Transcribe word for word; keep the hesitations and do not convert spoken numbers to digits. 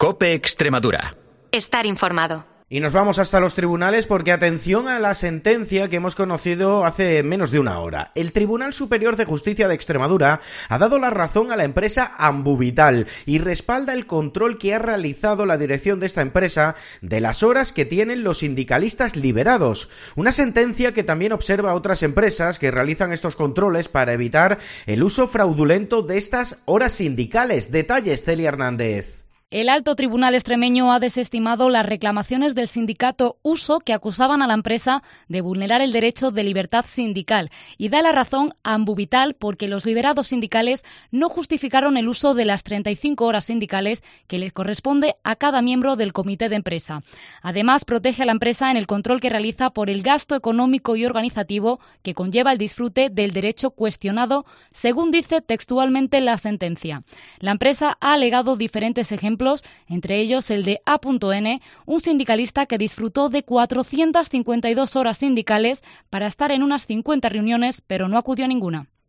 COPE Extremadura. Estar informado. Y nos vamos hasta los tribunales porque atención a la sentencia que hemos conocido hace menos de una hora. El Tribunal Superior de Justicia de Extremadura ha dado la razón a la empresa Ambuvital y respalda el control que ha realizado la dirección de esta empresa de las horas que tienen los sindicalistas liberados. Una sentencia que también observa a otras empresas que realizan estos controles para evitar el uso fraudulento de estas horas sindicales. Detalles, Celia Hernández. El alto tribunal extremeño ha desestimado las reclamaciones del sindicato Uso que acusaban a la empresa de vulnerar el derecho de libertad sindical y da la razón a Ambuvital porque los liberados sindicales no justificaron el uso de las treinta y cinco horas sindicales que les corresponde a cada miembro del comité de empresa. Además, protege a la empresa en el control que realiza por el gasto económico y organizativo que conlleva el disfrute del derecho cuestionado, según dice textualmente la sentencia. La empresa ha alegado diferentes ejemplos, entre ellos el de A punto ene, un sindicalista que disfrutó de cuatrocientas cincuenta y dos horas sindicales para estar en unas cincuenta reuniones, pero no acudió a ninguna.